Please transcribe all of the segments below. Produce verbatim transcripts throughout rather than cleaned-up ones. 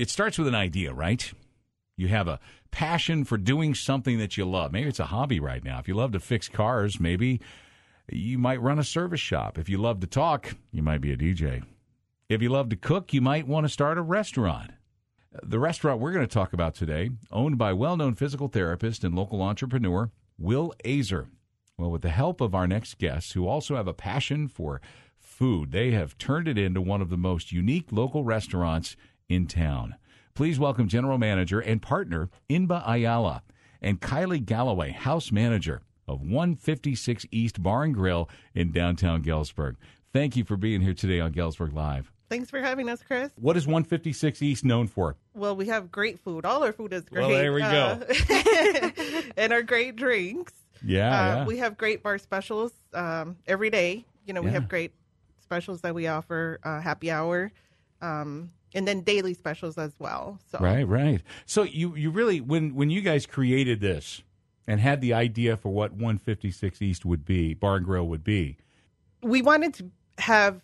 it starts with an idea, right? You have a passion for doing something that you love. Maybe it's a hobby right now. If you love to fix cars, maybe you might run a service shop. If you love to talk, you might be a D J. If you love to cook, you might want to start a restaurant. The restaurant we're going to talk about today, owned by well-known physical therapist and local entrepreneur Will Azer. Well, with the help of our next guests, who also have a passion for food, they have turned it into one of the most unique local restaurants in town. Please welcome General Manager and partner Inba Ayala and Kylie Galloway, House Manager of one fifty-six East Bar and Grill in downtown Galesburg. Thank you for being here today on Galesburg Live. Thanks for having us, Chris. What is one fifty-six East known for? Well, we have great food. All our food is great. Well, there we uh, go. And our great drinks. Yeah, uh, yeah. We have great bar specials um, every day. You know, we Yeah. have great specials that we offer, uh, happy hour, um, and then daily specials as well. So Right, right. So you, you really, when, when you guys created this and had the idea for what one fifty-six East would be, Bar and Grill would be, we wanted to have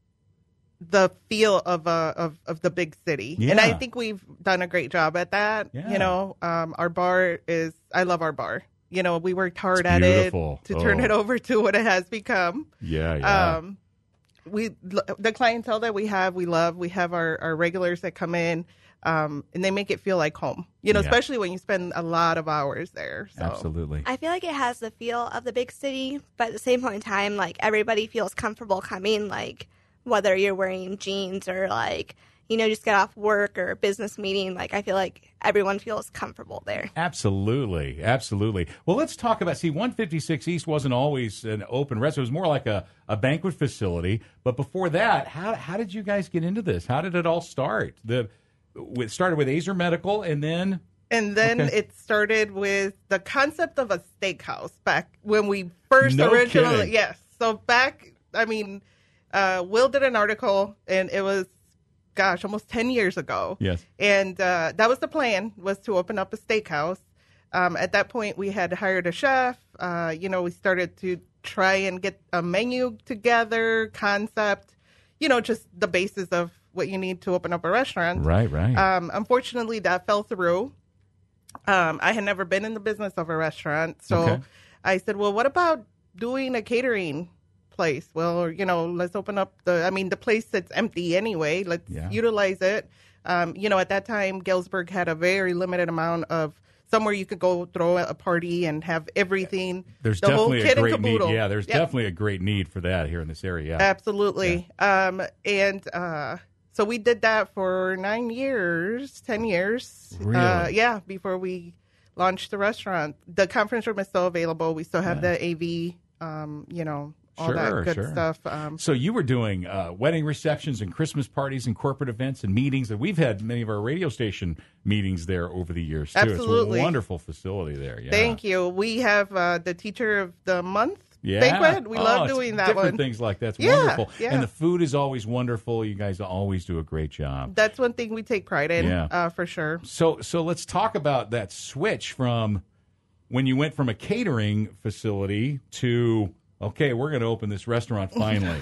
the feel of a of, of the big city, Yeah. and I think we've done a great job at that. Yeah. You know, um, our bar is. I love our bar. You know, we worked hard It's at beautiful. it to turn Oh. it over to what it has become. yeah, yeah. Um, we the clientele that we have, we love. We have our, our regulars that come in, um, and they make it feel like home. You know, Yeah. especially when you spend a lot of hours there. So. Absolutely. I feel like it has the feel of the big city, but at the same point in time, like, everybody feels comfortable coming, like, whether you're wearing jeans or, like, you know, just get off work or a business meeting. Like, I feel like everyone feels comfortable there. Absolutely, absolutely. Well, let's talk about, see, one fifty-six East wasn't always an open restaurant. It was more like a, a banquet facility. But before that, how how did you guys get into this? How did it all start? The It started with Azer Medical, and then... And then Okay. it started with the concept of a steakhouse back when we first No originally, kidding. yes. So back, I mean, uh, Will did an article, and it was, gosh, almost ten years ago. Yes. And uh, that was the plan, was to open up a steakhouse. Um, at that point, we had hired a chef. Uh, you know, we started to try and get a menu together, concept, you know, just the basis of what you need to open up a restaurant. Right, right. Um, unfortunately, that fell through. Um, I had never been in the business of a restaurant. So Okay. I said, well, what about doing a catering place? Well, you know, let's open up the, I mean, the place that's empty anyway. Let's Yeah. utilize it. Um, you know, at that time, Galesburg had a very limited amount of somewhere you could go throw a party and have everything. There's the whole definitely a kit and great need. caboodle. Yeah, there's Yep. definitely a great need for that here in this area. Absolutely. Um, and uh, so we did that for nine years, ten years. Really? Uh, yeah, before we launched the restaurant. The conference room is still available. We still have the A V, um, you know, all Sure, that good sure. stuff. Um, So you were doing uh, wedding receptions and Christmas parties and corporate events and meetings, and we've had many of our radio station meetings there over the years, too. Absolutely. It's a wonderful facility there. Yeah. Thank you. We have uh, the Teacher of the Month Yeah. banquet. We Oh, love it's doing that different one. things like that. It's Yeah, wonderful. yeah. And the food is always wonderful. You guys always do a great job. That's one thing we take pride in, Yeah. uh, for sure. So so let's talk about that switch from when you went from a catering facility to, okay, we're going to open this restaurant finally.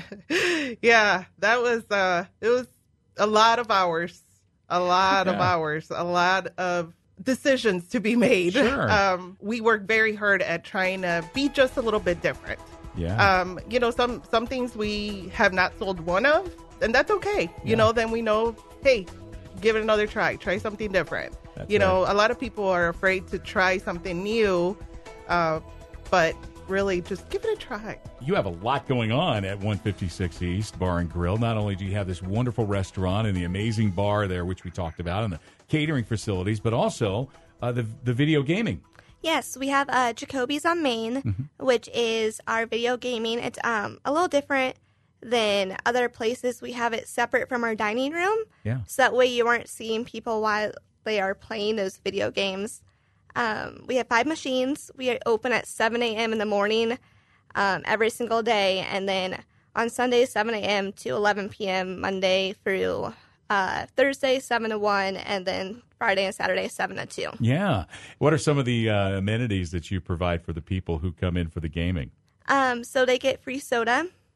Yeah, that was uh it was a lot of hours, a lot of Yeah. hours, a lot of decisions to be made. Sure. Um, we worked very hard at trying to be just a little bit different. Yeah. Um, you know, some some things we have not sold one of, and that's okay. Yeah. You know, then we know, hey, give it another try. Try something different. That's you know, a lot of people are afraid to try something new, uh, but really just give it a try. You have a lot going on at one fifty-six East Bar and Grill. Not only do you have this wonderful restaurant and the amazing bar there, which we talked about, and the catering facilities, but also uh, the the video gaming. Yes, we have uh, Jacoby's on Main, which is our video gaming. It's um, a little different than other places. We have it separate from our dining room, Yeah. so that way you aren't seeing people while they are playing those video games. Um, we have five machines. We are open at seven a.m. in the morning um, every single day, and then on Sunday, seven a.m. to eleven p.m., Monday through uh, Thursday, seven to one, and then Friday and Saturday, seven to two. Yeah. What are some of the uh, amenities that you provide for the people who come in for the gaming? Um, so they get free soda, Yeah.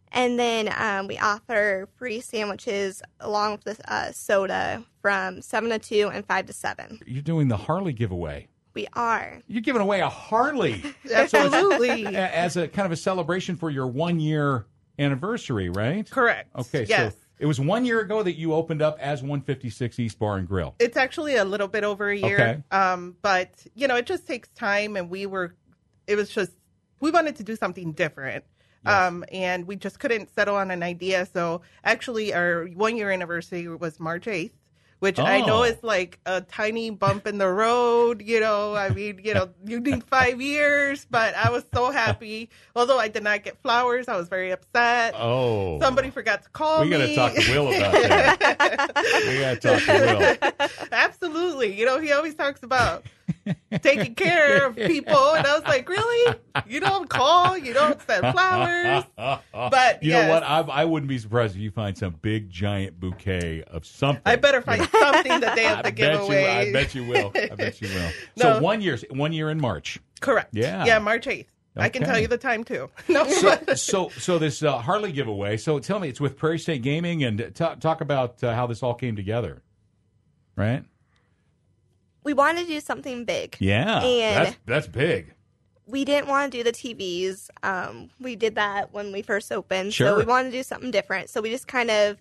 And then um, we offer free sandwiches along with the uh, soda from seven to two and five to seven. You're doing the Harley giveaway. We are. You're giving away a Harley. Absolutely. A- As a kind of a celebration for your one-year anniversary, right? Correct. Okay, Yes. so it was one year ago that you opened up as one fifty-six East Bar and Grill. It's actually a little bit over a year. Okay. Um, but, you know, it just takes time, and we were, it was just, we wanted to do something different. Yes. Um, and we just couldn't settle on an idea. So actually, our one year anniversary was March eighth, which I know Oh. is like a tiny bump in the road. You know, I mean, you know, you need five years, but I was so happy. Although I did not get flowers, I was very upset. Oh. Somebody forgot to call We got me. to talk to Will about that. We got to talk to Will. Absolutely. You know, he always talks about taking care of people. And I was like, really? You don't call? You don't send flowers? But You yes, know what? I, I wouldn't be surprised if you find some big, giant bouquet of something. I better find something the day I of the bet you, giveaway. I bet you will. I bet you will. So No. one year, one year in March. Correct. Yeah. Yeah, March eighth. I can Okay. tell you the time, too. No. So, so, so this uh, Harley giveaway. So, tell me, it's with Prairie State Gaming, and t- talk about uh, how this all came together, right? We wanted to do something big. Yeah, And- that's that's big. We didn't want to do the T Vs. Um, we did that when we first opened. Sure. So we wanted to do something different. So we just kind of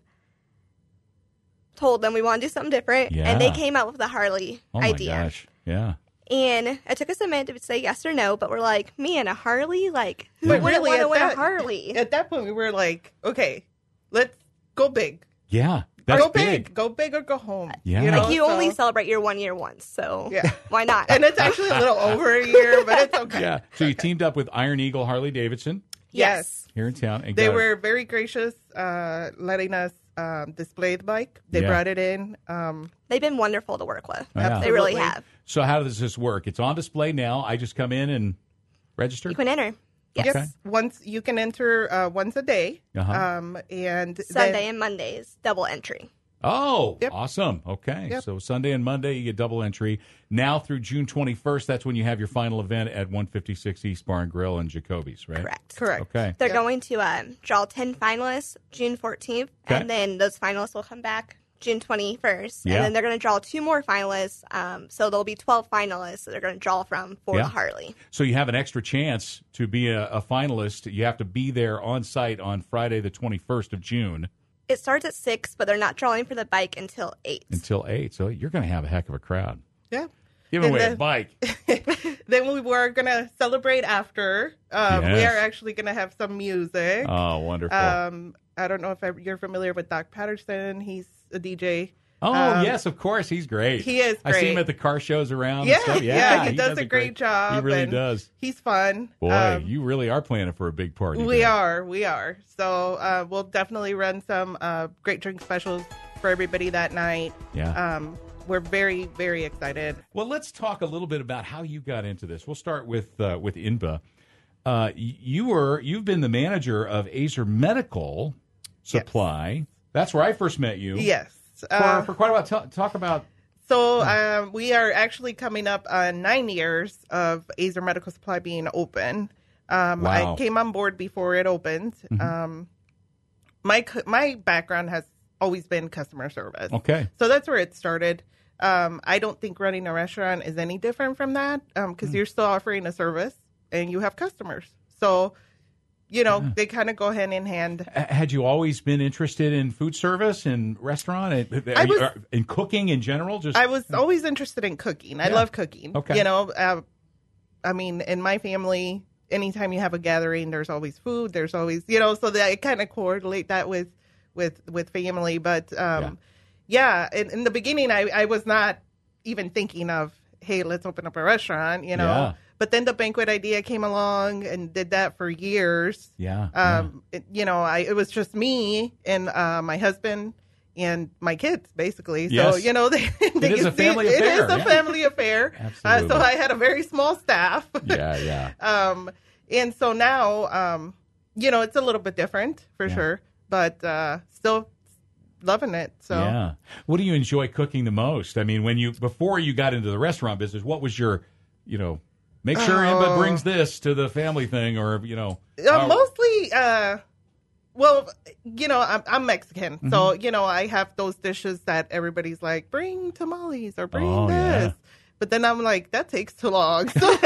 told them we want to do something different. Yeah. And they came out with the Harley Oh my idea. gosh, yeah. And it took us a minute to say yes or no, but we're like, man, a Harley? Like, who But wouldn't really, want to at wear that- a Harley? At that point, we were like, okay, let's go big. Yeah, that's go big. Go big or go home. Yeah. You know? Like, you So- only celebrate your one year once, so Yeah. why not? And it's actually a little over a year, but it's okay. Yeah. So you teamed up with Iron Eagle Harley Davidson Yes. here in town. And They got- were very gracious, uh, letting us um, display the bike. They Yeah. brought it in. Um, They've been wonderful to work with. Oh, yeah. They really Absolutely. have. So how does this work? It's on display now. I just come in and register. You can enter. Yes. yes, Okay. once you can enter uh, once a day, Uh-huh. um, and Sunday then, and Mondays, double entry. Oh, Yep. awesome. Okay. Yep. So Sunday and Monday, you get double entry. Now through June twenty-first, that's when you have your final event at one fifty-six East Bar and Grill in Jacoby's, right? Correct. correct. Okay. They're Yep. going to um, draw ten finalists June fourteenth, Okay. and then those finalists will come back June twenty-first. Yeah. And then they're going to draw two more finalists. Um, so there'll be twelve finalists that they're going to draw from for Yeah. the Harley. So you have an extra chance to be a, a finalist. You have to be there on site on Friday, the twenty-first of June It starts at six, but they're not drawing for the bike until eight. until eight. So you're going to have a heck of a crowd. Yeah. Giving And away a then- bike. Then we were going to celebrate after. Um, We Yes. are actually going to have some music. Oh, wonderful. Um, I don't know if I- you're familiar with Doc Patterson. He's a D J. oh, um, yes, of course. He's great. He is I see him great. at the car shows around. Yeah, and stuff. yeah, Yeah, he, does, a great, job. He really and does. He's fun. Boy, Um, you really are planning for a big party. we there. are, we are. So uh, we'll definitely run some uh, great drink specials for everybody that night. Yeah. Um, we're very, very excited. Well, let's talk a little bit about how you got into this. We'll start with uh, with Inba. Uh, y- you were you've been the manager of Azer Medical Supply. That's where I first met you. Yes. For, Uh, for quite a while. Talk, talk about so um, we are actually coming up on nine years of Azer Medical Supply being open. Um, Wow. Mm-hmm. I came on board before it opened. Um, my cu- my background has always been customer service. okay. So that's where it started. Um, I don't think running a restaurant is any different from that because Mm. you're still offering a service and you have customers. So, you know, they kind of go hand in hand. H- Had you always been interested in food service and restaurant and I was- in cooking in general? Just I was always interested in cooking. I Yeah. love cooking. Okay. You know, uh, I mean, in my family, anytime you have a gathering, there's always food. There's always, you know, so that I kind of correlate that with, with, with family. But, um, yeah, in, in the beginning, I, I was not even thinking of, hey, let's open up a restaurant, you know. Yeah. But then the banquet idea came along and did that for years. yeah. yeah. Um, it, you know, I it was just me and uh, my husband and my kids, basically. So, Yes. you know, they, they is can a family see it, affair, It is a yeah. family affair. Uh, Absolutely. so I had a very small staff. yeah, yeah. um, and so now, um, you know, it's a little bit different for Yeah. sure, but uh, still loving it. So Yeah. What do you enjoy cooking the most? I mean, when you before you got into the restaurant business, what was your, you know, make sure Oh. Inba brings this to the family thing, or you know, uh, uh, mostly, uh, Well, you know, I'm, I'm Mexican, mm-hmm. so you know I have those dishes that everybody's like, bring tamales or bring oh, this. Yeah. But then I'm like, that takes too long. So,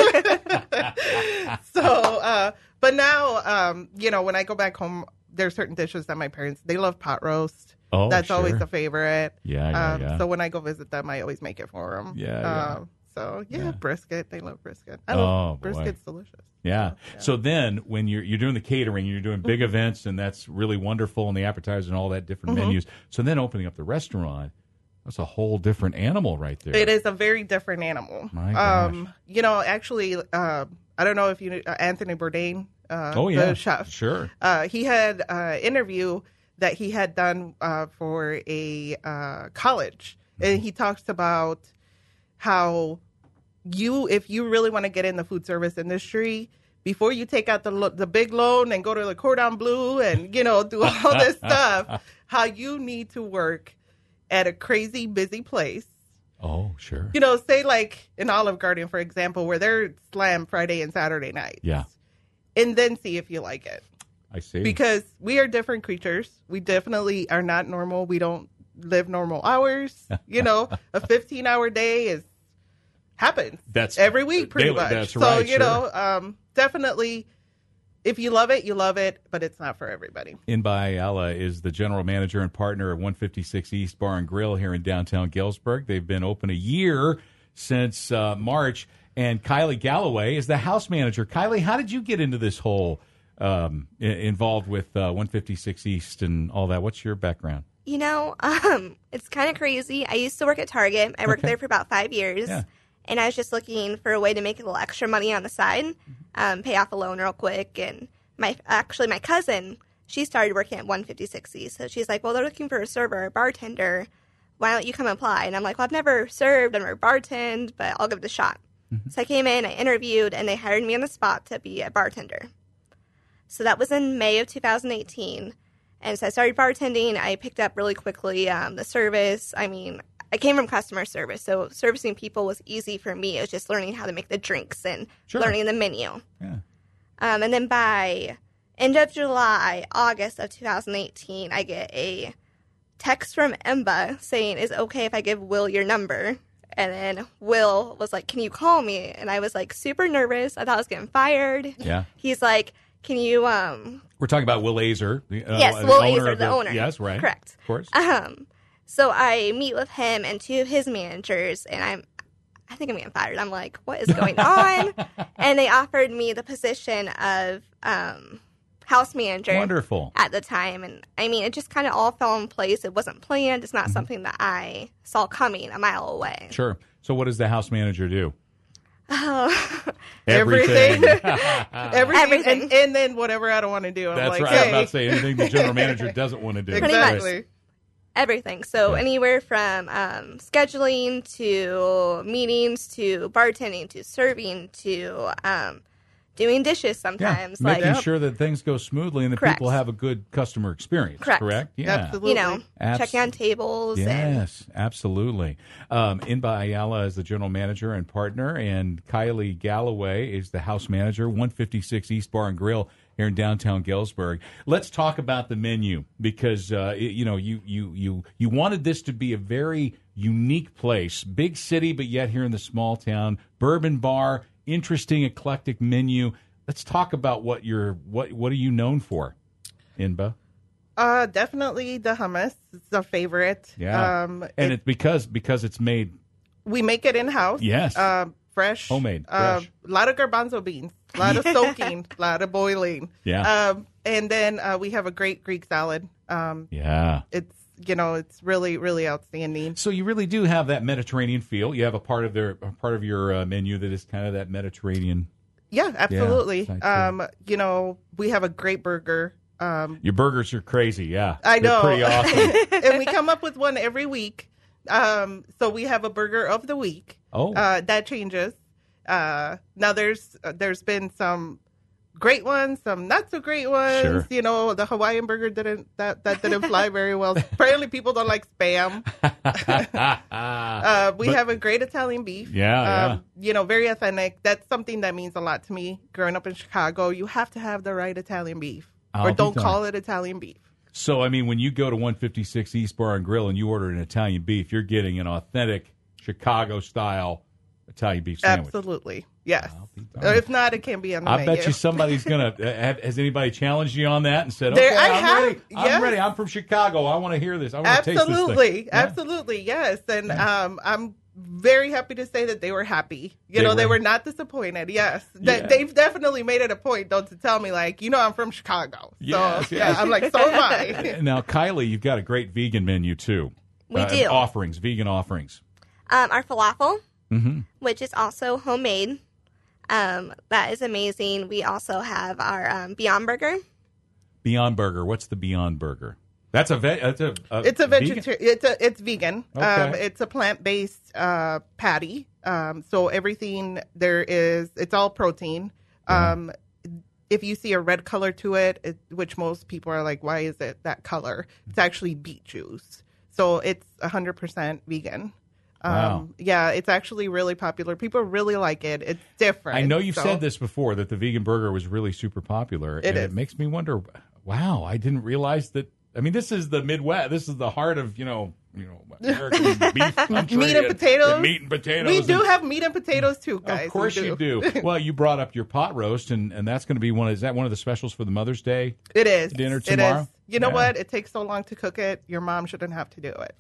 so uh, but now, um, you know, when I go back home, there's certain dishes that my parents, they love pot roast. Oh, That's sure. always a favorite. Yeah, yeah, um, yeah. So when I go visit them, I always make it for them. Yeah, yeah. Um, so, yeah, yeah, brisket. They love brisket. I oh, love boy. brisket's delicious. Yeah. So, yeah. So then when you're you're doing the catering, you're doing big mm-hmm. events, and that's really wonderful, and the appetizers and all that different mm-hmm. menus. So then opening up the restaurant, that's a whole different animal right there. It is a very different animal. My gosh. Um, you know, actually, uh, I don't know if you uh, Anthony Bourdain, uh, oh, yeah. the chef. Sure. Uh, he had an uh, interview that he had done uh, for a uh, college. Mm-hmm. And he talks about how you, if you really want to get in the food service industry, before you take out the lo- the big loan and go to the Cordon Bleu and, you know, do all this stuff, how you need to work at a crazy busy place. Oh, sure. You know, say like an Olive Garden, for example, where they're slammed Friday and Saturday nights. Yeah. And then see if you like it. I see. Because we are different creatures. We definitely are not normal. We don't live normal hours. You know, a fifteen-hour day is happens. That's every week, pretty daily, much. That's so, right. you sure. know, um, definitely, if you love it, you love it, but it's not for everybody. Inba Ayala is the general manager and partner of one fifty-six East Bar and Grill here in downtown Galesburg. They've been open a year since uh, March. And Kylie Galloway is the house manager. Kylie, how did you get into this whole um, I- involved with uh, one fifty-six East and all that? What's your background? You know, um, it's kind of crazy. I used to work at Target. I worked Okay. there for about five years. Yeah. And I was just looking for a way to make a little extra money on the side, um, pay off a loan real quick. And my actually, my cousin, she started working at one fifty-six East. So she's like, well, they're looking for a server, a bartender. Why don't you come apply? And I'm like, well, I've never served, I've never bartended, but I'll give it a shot. Mm-hmm. So I came in, I interviewed, and they hired me on the spot to be a bartender. So that was in May of two thousand eighteen. And so I started bartending. I picked up really quickly um, the service. I mean, I came from customer service, so servicing people was easy for me. It was just learning how to make the drinks and Sure. learning the menu. Yeah. Um, and then by end of July, August of two thousand eighteen, I get a text from Emba saying, is it okay if I give Will your number? And then Will was like, can you call me? And I was like super nervous. I thought I was getting fired. Yeah. He's like, can you... um We're talking about Will Azer. The, uh, Yes, the Will owner Azer, of the owner. Yes, right. Correct. Of course. Um, so I meet with him and two of his managers, and I'm, I think I'm getting fired. I'm like, what is going on? And they offered me the position of um, house manager. Wonderful. At the time, and I mean, it just kind of all fell in place. It wasn't planned. It's not mm-hmm. something that I saw coming a mile away. Sure. So what does the house manager do? Oh. Everything. Everything. Everything. And, and then whatever I don't want to do. I'm That's like, right. hey. I was about to say anything the general manager doesn't want to do. Pretty Exactly. much. Everything. So Yeah. anywhere from um, scheduling to meetings to bartending to serving to um, doing dishes Yeah. sometimes. Making like Yep. sure that things go smoothly and that Correct. people have a good customer experience. Correct. Correct? Yeah. Absolutely. you know, Abs- checking on tables and Yes, absolutely. Um, Inba Ayala is the general manager and partner, and Kylie Galloway is the house manager, one fifty-six East Bar and Grill here in downtown Galesburg. Let's talk about the menu because uh, it- you know you you you you wanted this to be a very unique place, big city, but yet here in the small town, bourbon bar, interesting, eclectic menu. Let's talk about what you're what what are you known for, Inba? Uh, definitely the hummus. It's a favorite. Yeah, Um, and it- it's because because it's made we make it in house. Yes. Uh, fresh. Homemade, Uh, fresh. a lot of garbanzo beans. A lot of soaking. A lot of boiling. Yeah. Um, and then uh, we have a great Greek salad. Um, yeah. it's you know it's really really outstanding. So you really do have that Mediterranean feel. You have a part of their a part of your uh, menu that is kind of that Mediterranean. Yeah, absolutely. it's like, um, you know we have a great burger. Um, Your burgers are crazy. Yeah, I They're know. pretty awesome. and we come up with one every week. Um, so we have a burger of the week. Oh. Uh, that changes. Uh, now there's uh, there's been some great ones, some not so great ones. Sure. You know, the Hawaiian burger didn't that, that didn't fly very well. Apparently, people don't like spam. uh, we But- have a great Italian beef. Yeah, um, You know, very authentic. That's something that means a lot to me. Growing up in Chicago, you have to have the right Italian beef. I'll or be don't darned. call it Italian beef. So, I mean, when you go to one fifty-six East Bar and Grill and you order an Italian beef, you're getting an authentic Chicago-style Italian beef sandwich. Absolutely. Yes. I'll be Or darned. if not, it can be on the I menu. bet you somebody's going to. Has anybody challenged you on that and said, There- okay, I I'm have, ready. I'm yes. ready. I'm from Chicago. I want to hear this. I want to taste this thing. Absolutely. Yeah. Absolutely. Yes. And um, I'm very happy to say that they were happy. You They know, they were- were not disappointed. Yes. Yeah. They, they've definitely made it a point, though, to tell me, like, you know, I'm from Chicago. Yes, so, yes. yeah, I'm like, so am I. Now, Kylie, you've got a great vegan menu, too. We Uh, do. Offerings, vegan offerings. Um, our falafel, Mm-hmm. which is also homemade. Um, that is amazing. We also have our um, Beyond Burger. Beyond Burger. What's the Beyond Burger? That's a ve- that's a, a It's a vegan? vegetarian. It's a it's vegan. Okay. Um, it's a plant based uh, patty. Um, so everything there is, it's all protein. Um, if you see a red color to it, it, which most people are like, why is it that color? It's actually beet juice. So it's one hundred percent vegan. Um, Wow. Yeah, it's actually really popular. People really like it. It's different. I know you've So- said this before, that the vegan burger was really super popular. It and is. It makes me wonder, wow, I didn't realize that. I mean, this is the Midwest. This is the heart of, you know, you know, American beef country. Meat and potatoes. and meat and potatoes. We do and- have meat and potatoes too, guys. Of course We you do. Well, you brought up your pot roast, and, and that's going to be one. Is that one of the specials for the Mother's Day? It is. Dinner It tomorrow? is. You know Yeah. what? It takes so long to cook it. Your mom shouldn't have to do it.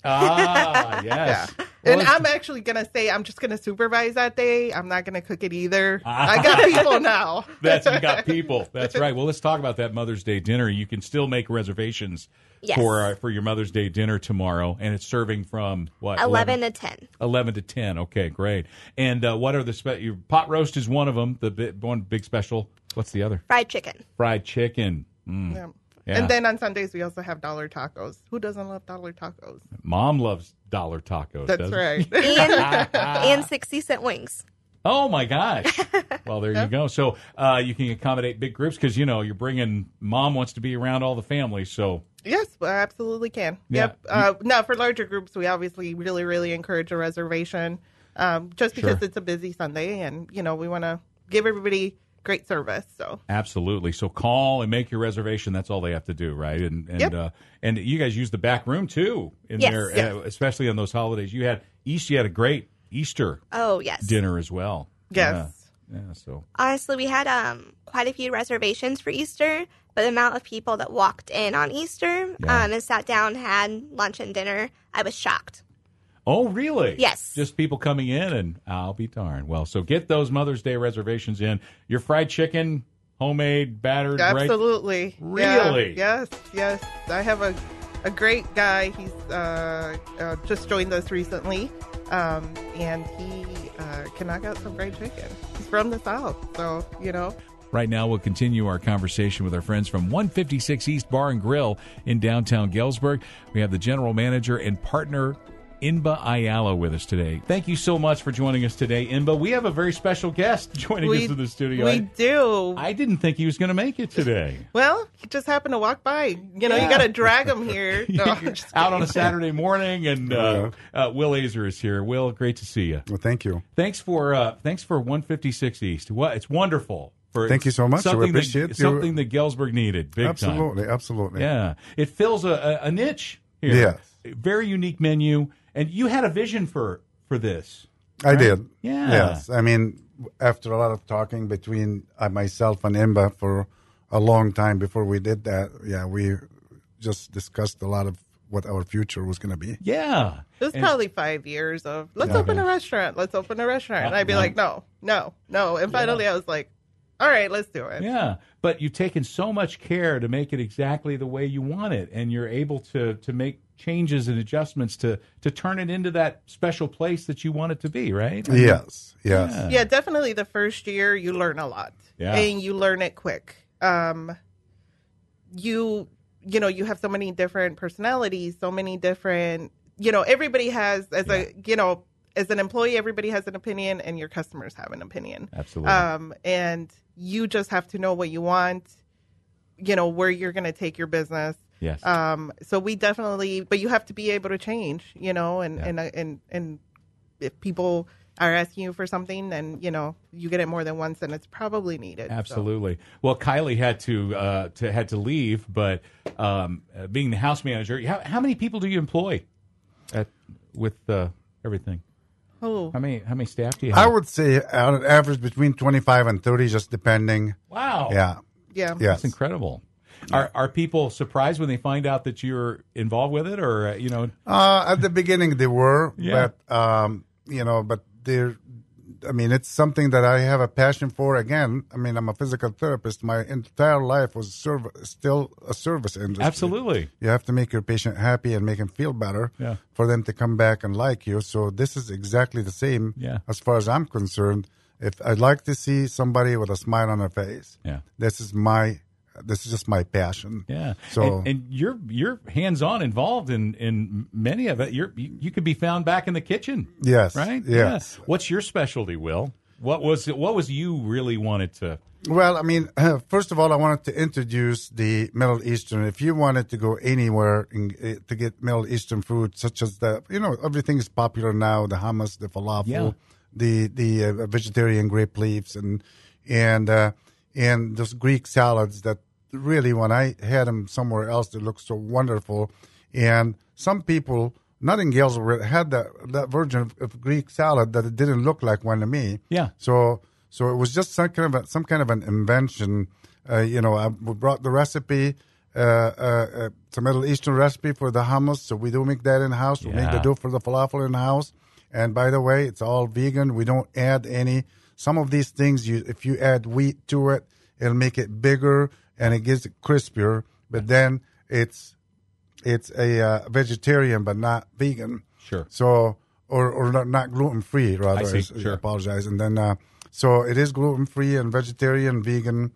Ah, yes. Yeah. Well, And it's- I'm actually going to say I'm just going to supervise that day. I'm not going to cook it either. I got people now. That's you got people. That's right. Well, let's talk about that Mother's Day dinner. You can still make reservations Yes. for uh, for your Mother's Day dinner tomorrow, and it's serving from what eleven to ten. eleven to ten. Okay, great. And uh, what are the spe- your pot roast is one of them. The bi- one big special. What's the other? Fried chicken. Fried chicken. Mm. Yeah. Yeah. And then on Sundays, we also have dollar tacos. Who doesn't love dollar tacos? Mom loves dollar tacos. That's doesn't right. she? And, and sixty cent wings. Oh my gosh! Well, there you go. So uh, you can accommodate big groups because you know you're bringing. Mom wants to be around all the family, so Yes, I absolutely can. Yeah. Yep. Uh, now, for larger groups, we obviously really, really encourage a reservation um, just because Sure. it's a busy Sunday and, you know, we want to give everybody great service. So, absolutely. So call and make your reservation. That's all they have to do, right? And and Yep. uh, and you guys use the back room too in Yes. there, Yes. uh, especially on those holidays. You had Easter. You had a great Easter Oh, yes. dinner as well. yes. Yeah. yeah so Honestly, we had um, quite a few reservations for Easter, but the amount of people that walked in on Easter Yeah. um, and sat down, had lunch and dinner, I was shocked. Oh, really? Yes. Just people coming in, and I'll be darned. Well, so get those Mother's Day reservations in. Your fried chicken, homemade, battered, right? Absolutely. Really? Yeah. Yes, yes. I have a, a great guy. He's uh, uh, just joined us recently, um, and he uh, can knock out some great chicken. He's from the South, so, you know. Right now, we'll continue our conversation with our friends from one fifty-six East Bar and Grill in downtown Galesburg. We have the general manager and partner, Inba Ayala, with us today. Thank you so much for joining us today, Inba. We have a very special guest joining us in the studio. We I, do. I didn't think he was going to make it today. Well, he just happened to walk by. You know, Yeah. you got to drag him here. No, I'm just Out on a kidding. Saturday morning, and uh, uh, Will Azer is here. Will, great to see you. Well, thank you. Thanks for uh, thanks for one fifty-six East. Well, it's wonderful. For Thank you so much. I Something appreciate that, you. something that Galesburg needed. Big Absolutely, time. absolutely. Yeah, it fills a, a, a niche here. Yes. Very unique menu, and you had a vision for for this. I right? did. Yeah. Yes. I mean, after a lot of talking between uh, myself and Imba for a long time before we did that, yeah, we just discussed a lot of what our future was going to be. Yeah. It was And- probably five years of, let's Yeah. open a restaurant. Let's open a restaurant. And I'd be Uh, like, no, no, no. And finally I was like, all right, let's do it. Yeah, but you've taken so much care to make it exactly the way you want it, and you're able to to make changes and adjustments to to turn it into that special place that you want it to be, right? I mean, Yes, yes. Yeah. Yeah, definitely the first year you learn a lot. Yeah. And you learn it quick. Um, you, you know, you have so many different personalities, so many different, you know, everybody has, as a, you know, as an employee, everybody has an opinion and your customers have an opinion. Absolutely. Um, and you just have to know what you want, you know, where you're going to take your business. Yes. Um, so we definitely, but you have to be able to change, you know, and, Yeah. and, and, and if people are asking you for something, then, you know, you get it more than once, and it's probably needed. So. Absolutely. Well, Kylie had to uh, to had to leave, but um, uh, being the house manager, how, how many people do you employ at with uh, everything? Oh, How many how many staff do you have? I would say on an average between twenty-five and thirty, just depending. Wow. Yeah. yeah. Yeah. That's incredible. Are are people surprised when they find out that you're involved with it, or uh, you know? Uh, at the beginning they were, Yeah. but um, you know, but they're. I mean, it's something that I have a passion for. Again, I mean, I'm a physical therapist. My entire life was serv- still a service industry. Absolutely. You have to make your patient happy and make him feel better Yeah. for them to come back and like you. So this is exactly the same Yeah. as far as I'm concerned. If I'd like to see somebody with a smile on their face, Yeah. this is my this is just my passion. Yeah. So and, and you're you're hands on involved in, in many of it. You're you, you could be found back in the kitchen. yes, Right? yes. Yeah. What's your specialty, Will? What was it, what was you really wanted to? Well, I mean, uh, first of all, I wanted to introduce the Middle Eastern. If you wanted to go anywhere in, uh, to get Middle Eastern food, such as the, you know, everything is popular now, the hummus, the falafel, Yeah. the the uh, vegetarian grape leaves, and and uh, and those Greek salads that really, when I had them somewhere else, they looked so wonderful. And some people, not in Galesburg, had that that version of, of Greek salad that it didn't look like one to me. Yeah. So so it was just some kind of a, some kind of an invention. Uh, you know, I we brought the recipe. Uh, uh, uh, it's a Middle Eastern recipe for the hummus, so we do make that in house. We make the Yeah. dough for the falafel in house. And by the way, it's all vegan. We don't add any. Some of these things, you if you add wheat to it, it'll make it bigger and it gives it crispier. But then it's it's a uh, vegetarian, but not vegan. Sure. So or or not, not gluten free rather. I see. is- Sure. I apologize. And then uh, so it is gluten free and vegetarian, vegan.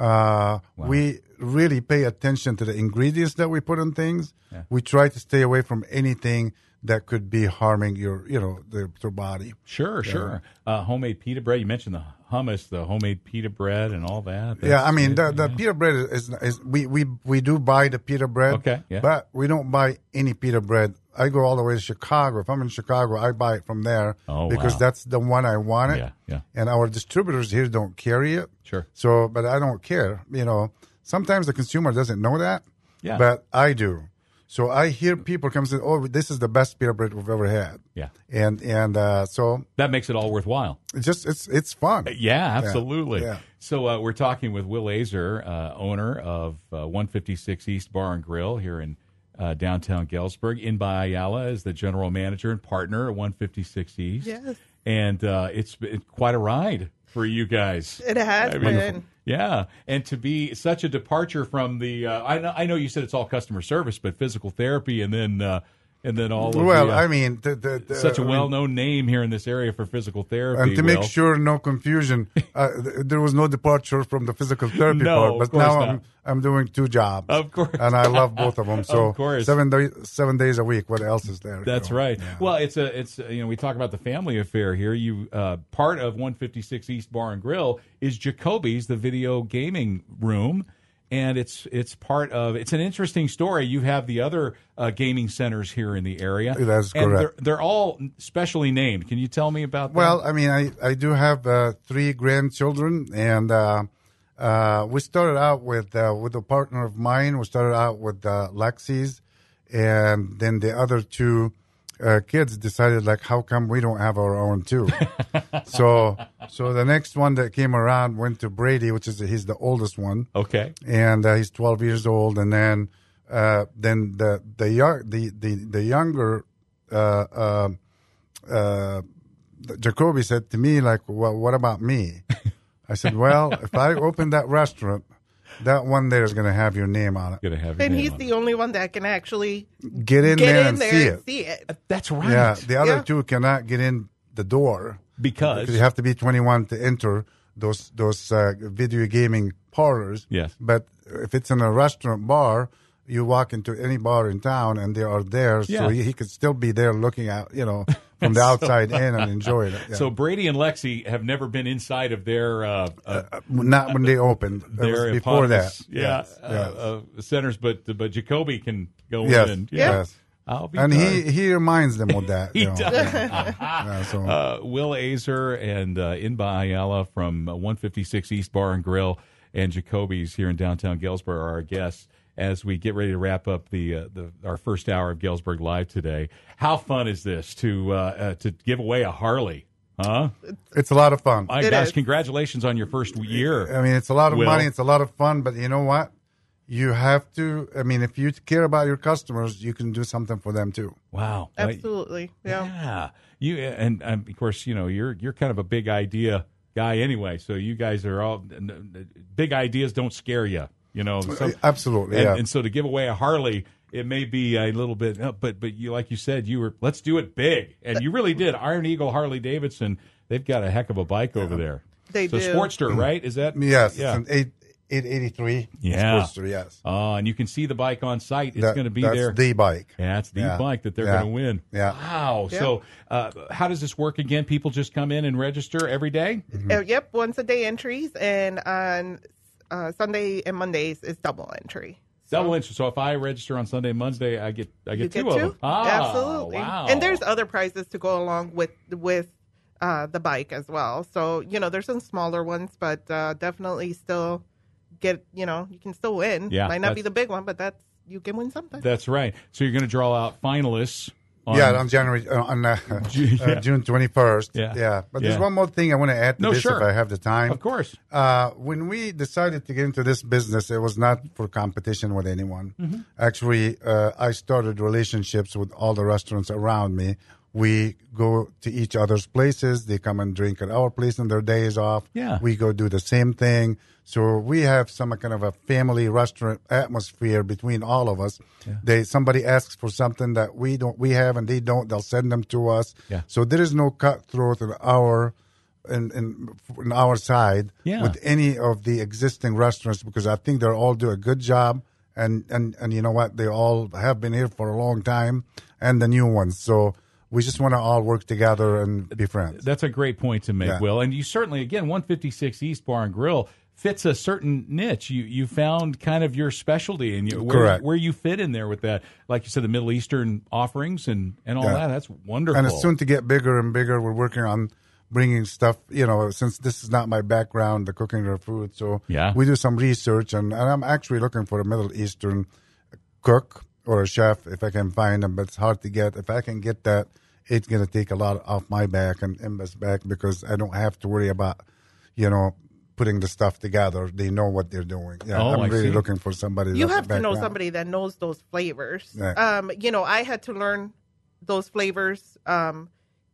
Uh, We really pay attention to the ingredients that we put in things. Yeah. We try to stay away from anything that could be harming your, you know, the, your body. Sure, sure. Uh, homemade pita bread. You mentioned the hummus, the homemade pita bread, and all that. yeah, That's I mean good. the the Yeah. pita bread is, is we, we we do buy the pita bread. Okay, yeah. But we don't buy any pita bread. I go all the way to Chicago. If I'm in Chicago, I buy it from there Oh, because wow. that's the one I wanted. Yeah, yeah. And our distributors here don't carry it. Sure. So, but I don't care. You know, sometimes the consumer doesn't know that. Yeah. But I do. So I hear people come and say, "Oh, this is the best pita bread we've ever had." Yeah. And and uh, so That makes it all worthwhile. it's just it's it's fun. Yeah, absolutely. Yeah. So uh, we're talking with Will Azer, uh, owner of uh, one fifty-six East Bar and Grill here in uh, downtown Galesburg. Inba Ayala is the general manager and partner at one fifty-six East. Yes. And uh, it's been quite a ride for you guys. It has I mean, been. Yeah, and to be such a departure from the, uh, I know, I know you said it's all customer service, but physical therapy, and then, uh, and then all of Well, the, uh, I mean, the, the, the, such a I mean, well-known name here in this area for physical therapy. and to make Will. sure no confusion, uh, th- there was no departure from the physical therapy No, part. of But course now not. I'm I'm doing two jobs, Of course. and I love both of them. So Of course. seven days seven days a week. What else is there? That's you know? right. Yeah. Well, it's a it's uh, you know we talk about the family affair here. You uh, part of one fifty-six East Bar and Grill is Jacoby's, the video gaming room, and it's it's part of it's an interesting story. You have the other uh, gaming centers here in the area. That's and correct. They're, they're all specially named. Can you tell me about that? Well, I mean, I, I do have uh, three grandchildren, and uh, uh, we started out with uh, with a partner of mine. We started out with uh, Lexi's, and then the other two uh, kids decided, like, how come we don't have our own too? so so the next one that came around went to Brady, which is he's the oldest one, okay. and uh, he's twelve years old, and then uh, then the the young the the, the younger. Uh, uh, uh, Jacoby said to me, like, well, what about me? I said, well, if I open that restaurant, that one there is going to have your name on it. Gonna have your And name he's on the only one that can actually Get in get there in and there see and it. see it. it. That's right. Yeah, the other Yeah. two cannot get in the door because because you have to be twenty-one to enter those those uh, video gaming parlors. Yes. But if it's in a restaurant bar, you walk into any bar in town and they are there, Yeah. so he, he could still be there looking out, you know, from the outside in and enjoying it. Yeah. so Brady and Lexi have never been inside of their uh, uh, Not when they opened. It their was before that. eponymous, yeah, Yes, uh, yes. uh, centers, but but Jacoby can go Yes, in. And, Yeah. yes. I'll be and darned. he he reminds them of that. He you know. does. Yeah, so. Uh, Will Azer and uh, Inba Ayala from uh, one fifty-six East Bar and Grill and Jacoby's here in downtown Galesburg are our guests as we get ready to wrap up the uh, the our first hour of Galesburg Live today. How fun is this to uh, uh, to give away a Harley? Huh? It's a lot of fun. My It gosh, is. congratulations on your first year. I mean, it's a lot of Will. money. It's a lot of fun. But you know what? You have to. I mean, if you care about your customers, you can do something for them too. Wow. Absolutely. Yeah. Yeah. You and, and of course, you know, you're you're kind of a big idea guy anyway. So you guys are all big ideas don't scare you, you know. Some, Absolutely. and, Yeah. and so to give away a Harley, it may be a little bit, uh, but but you like you said, you were let's do it big, and you really did. Iron Eagle Harley Davidson, they've got a heck of a bike over there. They so do. Sportster, right? Is that yes. Yeah. It's an eight eight eighty three. Yeah. Sportster, yes. Uh, and you can see the bike on site. It's That- going to be that's there. the bike. Yeah, that's the Yeah. bike that they're Yeah. going to win. Yeah. Wow. Yeah. So, uh, how does this work again? People just come in and register every day? Uh, yep, once a day entries, and on uh, Sunday and Mondays is double entry. So Double entry. So if I register on Sunday, Monday, I get I get you two get of two? them. Ah, Absolutely. Wow. And there's other prizes to go along with with uh, the bike as well. So you know, there's some smaller ones, but uh, definitely still get. You know, you can still win. Yeah, might not be that's- the big one, but that's you can win something. That's right. So you're going to draw out finalists. On, yeah, on January uh, on uh, June- uh, June twenty first. Yeah. Yeah, but there's Yeah. one more thing I want to add to No, this sure. if I have the time. Of course. Uh, when we decided to get into this business, it was not for competition with anyone. Mm-hmm. Actually, uh, I started relationships with all the restaurants around me. We go to each other's places. They come and drink at our place on their days off. Yeah. We go do the same thing. So we have some kind of a family restaurant atmosphere between all of us. They somebody asks for something that we don't we have and they don't, they'll send them to us. Yeah. So there is no cutthroat in our in, in, in our side Yeah. with any of the existing restaurants because I think they all do a good job and, and, and you know what, they all have been here for a long time and the new ones. So we just want to all work together and be friends. That's a great point to make, Yeah. Will. And you certainly, again, one fifty-six East Bar and Grill fits a certain niche. You you found kind of your specialty and you, where, Correct. where you fit in there with that. Like you said, the Middle Eastern offerings and, and all Yeah. that. That's wonderful. And it's soon to get bigger and bigger. We're working on bringing stuff, you know, since this is not my background, the cooking of food. So Yeah. we do some research, and, and I'm actually looking for a Middle Eastern cook or a chef if I can find them, but it's hard to get. If I can get that, it's going to take a lot off my back and Emma's back because I don't have to worry about, you know, putting the stuff together. They know what they're doing. Yeah, Oh, I'm I really see. looking for somebody. You that's have to know background. somebody that knows those flavors. Right. Um, you know, I had to learn those flavors. Um,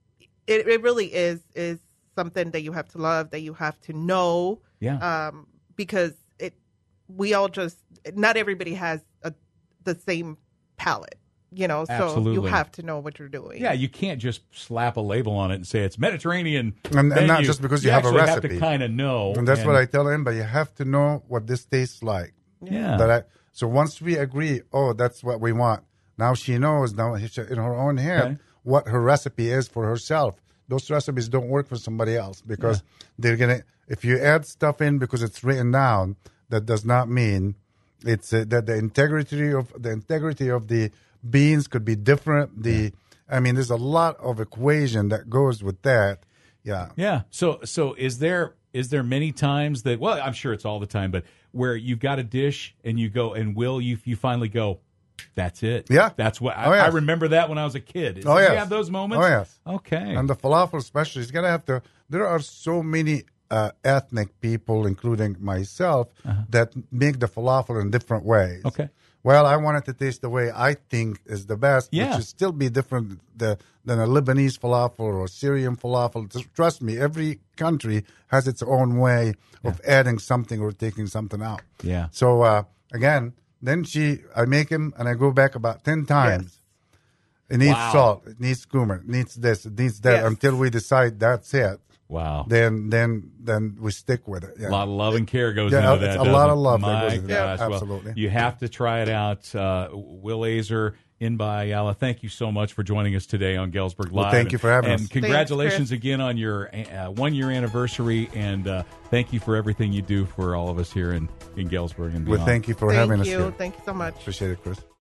it, it really is is something that you have to love, that you have to know. yeah. Um, because it, we all just not everybody has a, the same palate. You know, so Absolutely. you have to know what you're doing. Yeah, you can't just slap a label on it and say it's Mediterranean. And- and not menu. just because you have a actually recipe. have to kind of know. And that's what I tell him, but you have to know what this tastes like. Yeah. That I, so once we agree, oh, that's what we want. Now she knows now in her own head Okay. what her recipe is for herself. Those recipes don't work for somebody else because they're gonna. If you add stuff in because it's written down, that does not mean it's uh, that the integrity of the integrity of the beans could be different. The I mean, there's a lot of equation that goes with that. Yeah. Yeah. So so is there is there many times that well I'm sure it's all the time, but where you've got a dish and you go and will you you finally go, that's it. Yeah. That's what I, Oh, yes. I remember that when I was a kid. Is- Oh, do yes. you have those moments? Oh, yes. Okay. And the falafel, especially, is gonna have to. There are so many uh, ethnic people, including myself, that make the falafel in different ways. Okay. Well, I want it to taste the way I think is the best, Yeah. which is still be different the, than a Lebanese falafel or a Syrian falafel. Just trust me, every country has its own way of adding something or taking something out. Yeah. So uh, again, then she, I make him, and I go back about ten times. It needs Wow. salt. It needs cumin. It needs this. It needs that. Yes. Until we decide that's it. Wow. Then, then, then we stick with it. Yeah. A lot of love and care goes Yeah, into it's that. a lot doesn't of it? love that My goes into gosh. that. Well, Absolutely. you have to try it out. Uh, Will Azer, Inba Ayala, thank you so much for joining us today on Galesburg Live. Well, thank you for having and us. congratulations Thanks, again on your uh, one year anniversary. And uh, thank you for everything you do for all of us here in, in Galesburg and beyond. Well, thank you for Thank having us you. here. Thank you so much. Appreciate it, Chris.